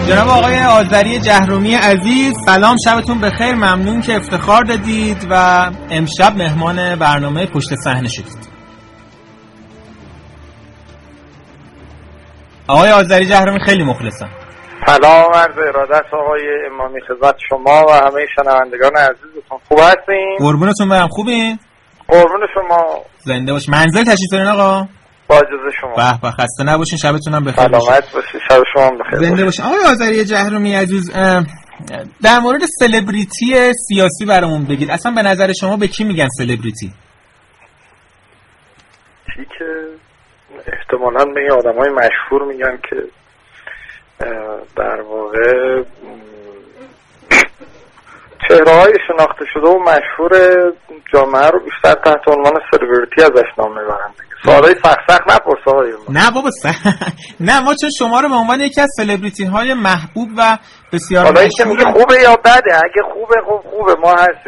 جناب آقای آذری جهرومی عزیز، سلام، شبتون بخیر. ممنون که افتخار دادید و امشب مهمان برنامه پشت صحنه شدید. آقای آذری جهرومی خیلی مخلصم. سلام عرض ارادت آقای امامی خدمت شما و همه شنوندگان عزیزتون. خوب هستین؟ قربونتون برم. خوبین؟ قربون شما. زنده باشین. منزل تشریف دارین آقا؟ با اجازه شما. به به، خسته نباشین، شبتون هم بخیر. سلامت باشین، شب شما هم بخیر. زنده باشین. آقای آذری جهرومی عزیز، در مورد سلبریتی سیاسی برامون بگید. اصلا به نظر شما به کی میگن سلبریتی؟ چی که احتمالاً به این آدمای مشهور میگن که در واقع چهره‌های شناخته شده و مشهور جامعه رو بیشتر تحت عنوان سلبریتی ازش نام میبرن. سوالای سخت نپرس آقای. نه بابا نه، ما چون شما رو به عنوان یکی از سلبریتی های محبوب و بسیار حالا اینکه میگه خوبه یا بده، اگه خوبه ما هستیم.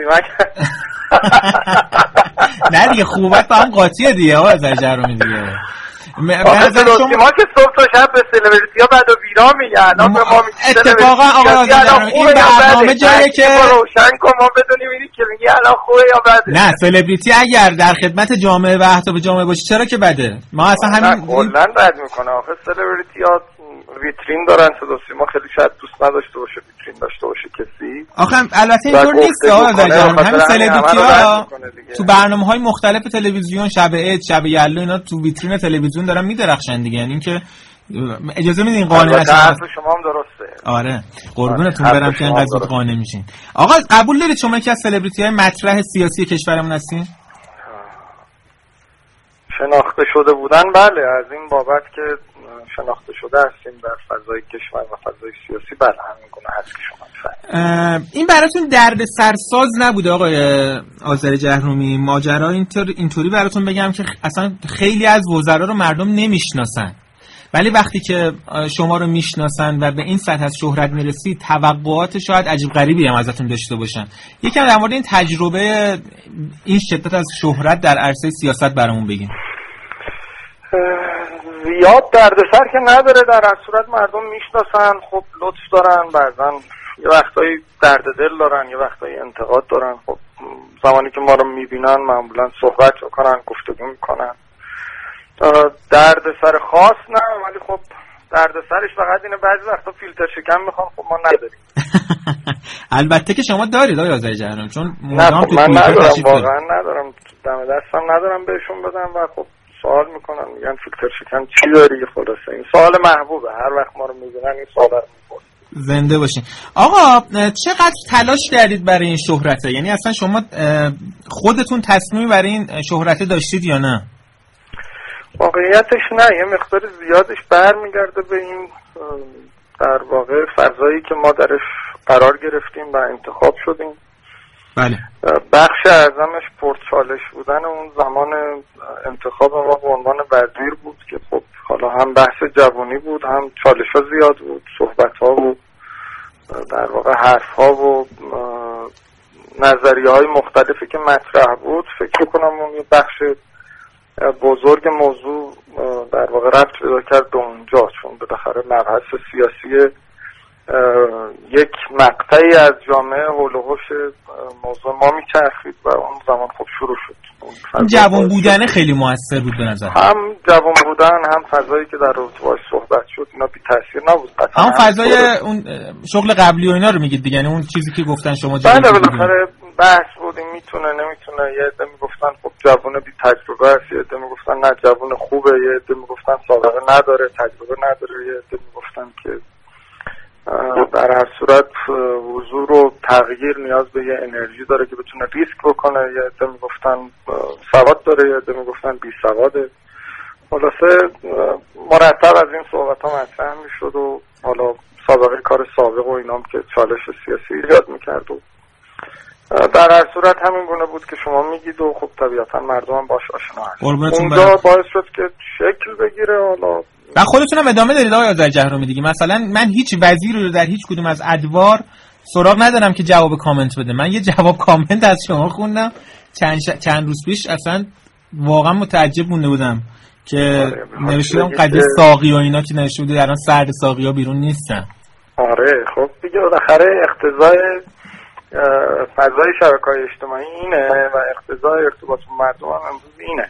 نه دیگه، خوبت با هم قاطیه دیگه آقا آذری جهرومی دیگه. ما که صبح تا شب به سلبریتی ها بد و بیرا میگن. اتفاقا آقا آذری جهرومی این برنامه جاییه که روشن کن ما بدونیم اینی که میگه الان خوبه یا بده. نه، سلبریتی اگر در خدمت جامعه و اهداف جامعه باشه چرا که بده؟ ما اصلا همین کلا بد میکنه. آخه سلبریتی ها ویترین دارن، صدا سیما خیلی شاید دوست نداشته باشه ویترین داشته باشه کسی. آخه البته اینطور نیست آقا آذری جهرومی. همین سلبریتی ها تو برنامه‌های مختلف تلویزیون، شب عید، شب یلدا، اینا تو ویترین تلویزیون دارن میدرخشن دیگه. یعنی اینکه اجازه میدین قانع نشه. حرف شما هم درسته. آره قربونتون برم که اینقدر زود قانع میشین. آقا قبول دارید شما یکی از سلبریتی‌های مطرح سیاسی کشورمون هستین؟ شناخته شده بودن بله، از این بابت که شناخته شده هستیم در فضای کشور و فضای سیاسی، بله همین گونه هست که شما می‌فرمایید. این براتون درد سرساز نبوده آقای آذری جهرومی؟ ماجرا اینطوری براتون بگم که اصلا خیلی از وزرا رو مردم نمیشناسن، ولی وقتی که شما رو میشناسن و به این سطح از شهرت میرسید، توقعات شاید عجیب غریبی هم ازتون داشته باشن. یکم در مورد این تجربه، این شدت از شهرت در عرصه سیاست برامون بگین. زیاد دردسر که نداره، در هر صورت مردم میشناسن، خب لطف دارن، بعضن یه وقتایی درد دل دارن، یه وقتایی انتقاد دارن. خب زمانی که ما رو میبینن معمولا صحبت میکنن، گفتگو میکنن. دردسر خاص نه، ولی خب دردسرش فقط اینه بعضی وقتا فیلتر شکن میخوان، خب ما نداریم. البته که شما دارید آقای آذری جهرومی، چون نه خب من ندارم، واقعا ندارم، دم دستم ندارم بهشون بدم و خب سوال میکنن، میگن فیلتر شکن چی داری؟ خلاصه این سوال محبوبه، هر وقت ما رو میبینن این سوال رو میپرسن. زنده باشین. آقا چقدر تلاش کردید برای این شهرته؟ یعنی اصلا شما خودتون تصمیمی برای این شهرته داشتید یا نه؟ واقعیتش نه، یه مقدار زیادش برمیگرده به این در واقع فضایی که ما درش قرار گرفتیم و انتخاب شدیم. بله. بخش اعظمش پرچالش بودن اون زمان انتخاب ما به عنوان وزیر بود که خب حالا هم بحث جوانی بود، هم چالش ها زیاد بود، صحبت ها بود، در واقع حرف ها و نظریه های مختلفی که مطرح بود. فکر کنم اون یه بخش بزرگ موضوع در واقع ربط پیدا کرد به اونجا، چون بالاخره مبحث سیاسی یک مقطعی از جامعه حول و حوش موضوع ما میچرخید و اون زمان خب شروع شد. جوان بودن خیلی موثر بود به نظر. هم جوان بودن، هم فضایی که در رابطه باهاش صحبت شد، اینا بی تاثیر نبود. هم فضای اون شغل قبلی و اینا رو میگید دیگه، یعنی اون چیزی که گفتن شما بله بالاخره بحث بود این میتونه نمیتونه. یه عده میگفتن خب جوان بی تجربه است، یه عده میگفتن نه جوان خوبه، یه عده میگفتن سابقه نداره، تجربه نداره، یه عده میگفتن که در هر صورت حضور و تغییر نیاز به یه انرژی داره که بتونه ریسک بکنه، یه عده میگفتن سواد داره، یه عده میگفتن بی سواده. خلاصه مرتب از این صحبت ها مطرح میشد و حالا سابقه کار سابق و اینام که چالش سیاسی ایجاد میکرد و در هر صورت همین گونه بود که شما میگید و خب طبیعتا مردم هم باش آشنا هست. اونجا باعث شد که شکل بگیره. حالا و خودتون هم ادامه دارید آقای آذری جهرومی دیگه. مثلا من هیچ وزیری رو در هیچ کدوم از ادوار سراغ ندارم که جواب کامنت بده. من یه جواب کامنت از شما خوندم چند روز پیش، اصلا واقعا متعجب مونده بودم که نوشته بودم قضیه ساقی و اینا که نوشته بودید الان سرد ساقی ها بیرون نیستن. آره خب دیگه بالاخره اقتضای فضای شبکه‌های اجتماعی اینه و اقتضای ارتباط با مردم هم امروز اینه.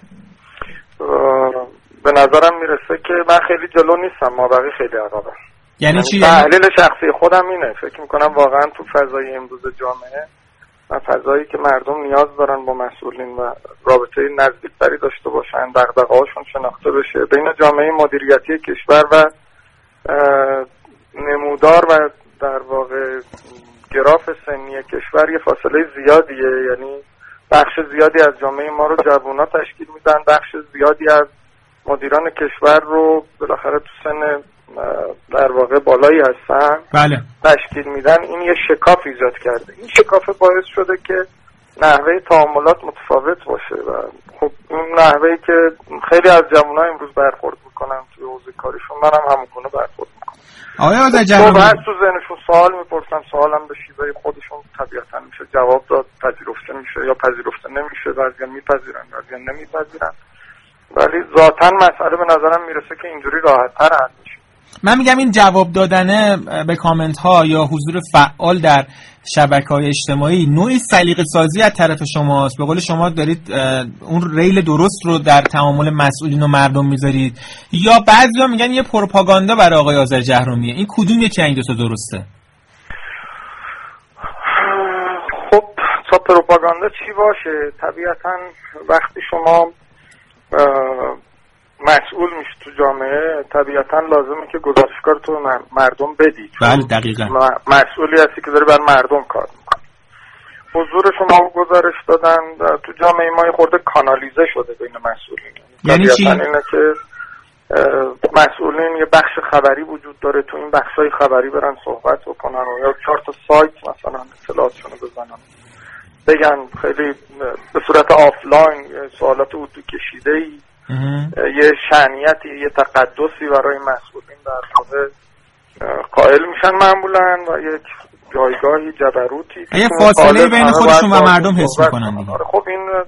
به نظرم میرسه که من خیلی جلو نیستم، ما بقیه خیلی عقبم. یعنی چی؟ تحلیل شخصی خودم اینه، فکر میکنم واقعا تو فضای امروز جامعه و فضایی که مردم نیاز دارن با مسئولین و رابطه نزدیکتری داشته باشن، دغدغه‌هاشون شناخته بشه، بین جامعه مدیریتی کشور و نمودار و در واقع گراف سنی کشور یه فاصله زیادیه. یعنی بخش زیادی از جامعه ما رو جوونا تشکیل میدن، بخش زیادی از مدیران کشور رو بالاخره تو سن در واقع بالایی هستن بله تشکیل میدن. این یه شکاف ایجاد کرده. این شکاف باعث شده که نحوه تعاملات متفاوت باشه و خب این نحوهی که خیلی از جوان‌ها امروز برخورد میکنن توی حوزه کاریشون، منم همونگونه برخورد میکنم. آقای آذرجهرمی هر تو ذهنشون سوال میپرسن، سوالم به شیوه خودشون طبیعتا میشه جواب داد، پذیرفته میشه یا پذیرفته نمیشه، بعضیا میپذیرن بعضیا نمیپذیرن، ولی ذاتاً مسئله به نظرم میرسه که اینجوری راحت‌تر حل میشه. من میگم این جواب دادن به کامنت ها یا حضور فعال در شبکه‌های اجتماعی نوعی سلیقه سازی از طرف شماست. به قول شما دارید اون ریل درست رو در تعامل مسئولین و مردم میذارید، یا بعضیا میگن یه پروپاگاندا برای آقای آذرجهرمیه. این کدوم یکی این دو تا درسته؟ خب تا پروپاگاندا چی باشه، طبیعتاً وقتی شما مسئول میشه تو جامعه طبیعتا لازمه که گزارشگر تو مردم بدی. بله دقیقاً. مسئولی هستی که داری بر مردم کار میکنی. حضور شما گزارش دادن تو جامعه ما خورده کانالیزه شده بین مسئولین. یعنی چی؟ اینه که مسئولین یه بخش خبری وجود داره، تو این بخشای خبری برن صحبت بکنن و یا 4 تا سایت مثلا اطلاعاتشون رو بزنن بگن، خیلی به صورت آفلاین سوالات اردو کشیده‌ای یه شأنیتی، یه تقدسی برای مسئولین در واقع قائل میشن معمولا و یک جایگاهی جبروتی یه فاصله بین خودشون و مردم حس میکنن دیگه. خب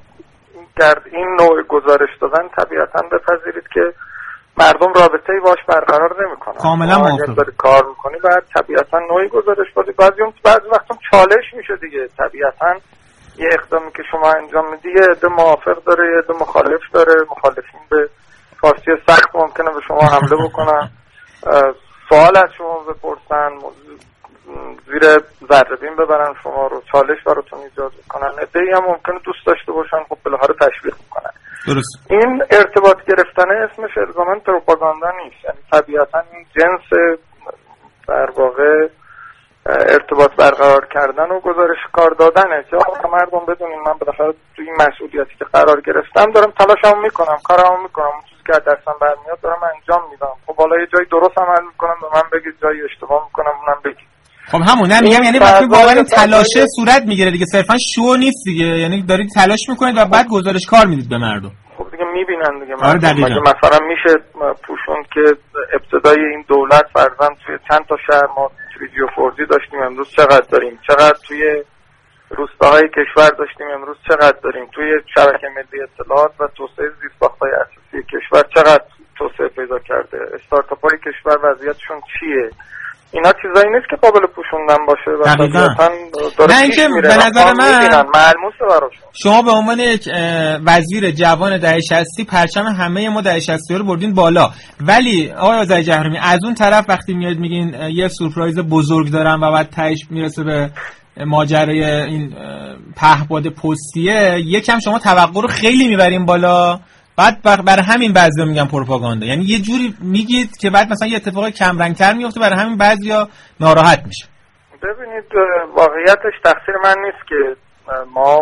این نوع گزارش دادن طبیعتا بپذیرید که مردم رابطه‌ای باش برقرار نمیکنن. کاملا موافقم. اگه کار میکنی بعد طبیعتا نوعی گزارش بدی، بعضی وقتا چالش میشه دیگه. طبیعتا یه اقدامی که شما انجام میدی یه عده موافق داره، یه عده مخالف داره. مخالفین به فارسی سخت ممکنه به شما حمله بکنن، سوال از شما بپرسن، زیر ذره‌بین ببرن شما رو، چالش براتون ایجاد کنن. عده‌ای هم ممکنه دوست داشته باشن، خب بالاخره تشویق میکنن. درست. این ارتباط گرفتن اسمش الزاماً پروپاگاندا نیست. یعنی طبیعتا این جنس در واقع ارتباط برقرار کردن و گزارش کار دادنه که مردم بدونین من بالاخره توی این مسئولیتی که قرار گرفتم دارم تلاشمو میکنم، کارمو میکنم، اون چیزی که از دستم برمیاد دارم انجام میدم. خب حالا یه جایی درست عمل میکنم به من بگید، جایی اشتباه میکنم اونم بگید. خب همون نمیگم، یعنی وقتی واقعا تلاشه صورت میگیره دیگه، صرفا شو نیست دیگه، یعنی دارید تلاش میکنید و بعد گزارش کار میدید به مردم. خب دیگه میبینن دیگه. مگه مثلا میشه پوشون که ابتدای این دولت فرضاً توی چند تا شهر ما 3G و 4G داشتیم، امروز چقدر داریم، چقدر توی روستاهای کشور داشتیم، امروز چقدر داریم، توی شبکه ملی اطلاعات و توسعه زیرساخت‌های اساسی کشور چقدر توسعه پیدا کرده، استارتاپ‌های کشور وضعیتشون چیه. اینا چیزایی نیست که قابل پوشوندن باشه و طبیعتاً نه اینکه به نظر من ملموسه براشون. شما به عنوان یک وزیر جوان دهه 60 پرچم همه ما دهه 60 رو بردین بالا، ولی آقای آذرجهرمی از اون طرف وقتی میاد میگین یه سورپرایز بزرگ دارم و بعد تهش میرسه به ماجرای این پهپاد پستیه، یکم شما توقع رو خیلی میبرین بالا، بعد برای همین بعضیا میگن پروپاگاندا. یعنی یه جوری میگید که بعد مثلا یه اتفاق کم رنگتر میفته، برای همین بعضیا ناراحت میشه. ببینید واقعیتش تقصیر من نیست که ما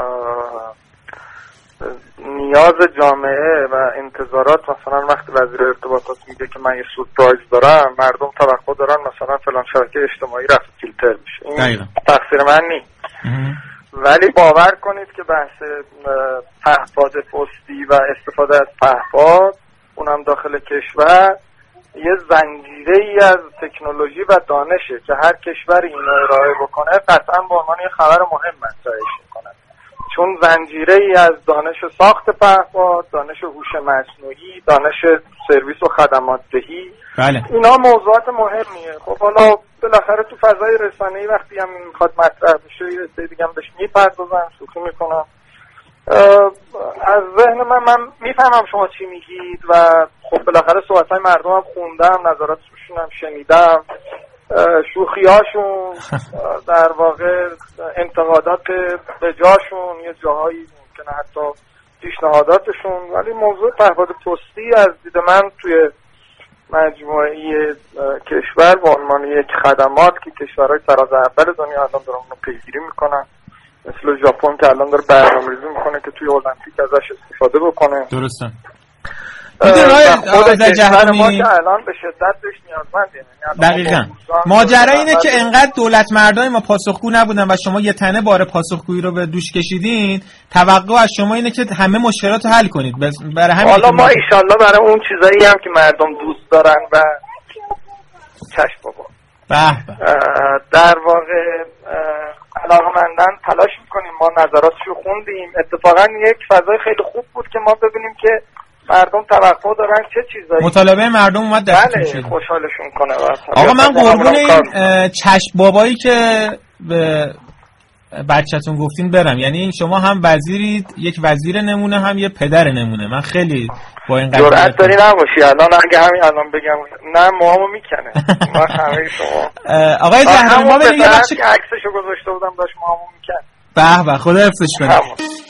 نیاز جامعه و انتظارات، مثلا وقتی وزیر ارتباطات میگه که من یه سورپرایز دارم، مردم توقع دارن مثلا فلان شبکه اجتماعی رفت فیلتر میشه. این تقصیر من نیست. ولی باور کنید که بحث پهپاد پستی و استفاده از پهپاد اونم داخل کشور یه زنجیره ای از تکنولوژی و دانشه که هر کشوری اینو ارائه بکنه قطعا به عنوان یه خبر مهم مطرحش میکنه، چون زنجیره ای از دانش ساخت پهپاد، دانش هوش مصنوعی، دانش سرویس و خدمات دهی، بله. اینا موضوعات مهمیه. خب حالا بالاخره تو فضای رسانه‌ای وقتی هم میخواد مطرح بشه یه سری دیگه هم بهش میپردازن، شوخی میکنن. از ذهن من میفهمم شما چی میگید و خب بالاخره صحبت‌های مردم هم خوندم، نظراتشون هم شنیدم، شوخی‌هاشون در واقع انتقادات به جاشون، یه جاهایی ممکنه حتی پیشنهاداتشون، ولی موضوع پهپاد پستی از دید من توی مجموعه کشور به عنوان یک خدمات که کشورهای طراز اول دنیا الان دارن اونو پیگیری میکنن، مثل ژاپن که الان داره برنامه‌ریزی میکنه که توی المپیک ازش استفاده بکنه. درسته. خود کشور ما که الان به شدت بهش نیازمنده. دقیقاً. ماجرا اینه که انقدر دولت مردای ما پاسخگو نبودن و شما یه تنه بار پاسخگویی رو به دوش کشیدین، توقع از شما اینه که همه مشکلات رو حل کنید. برای همین حالا ما ان شاءالله برای اون چیزایی هم که مردم دوست دارن و چشم بابا در واقع علاقمندن تلاش میکنیم. ما نظراتشو خوندیم، اتفاقا یک فضای خیلی خوب بود که ما ببینیم که مردم توقع دارن چه چیزایی. مطالبه مردم اومد دستتون شد. بله خوشحالشون کنه. آقا من قربون این چشم بابایی که به بچه‌تون گفتین برم، یعنی شما هم وزیرید، یک وزیر نمونه، هم یه پدر نمونه. من خیلی با این قضیه جرأت داری نباشی الان اگه همین الان بگم نه موامو میکنه. ما همه شما آقای زهرانی ما بریم یه بخش عکسشو گذاشته بودم داشت موامو میکنه. به به خدا حفظش کنه.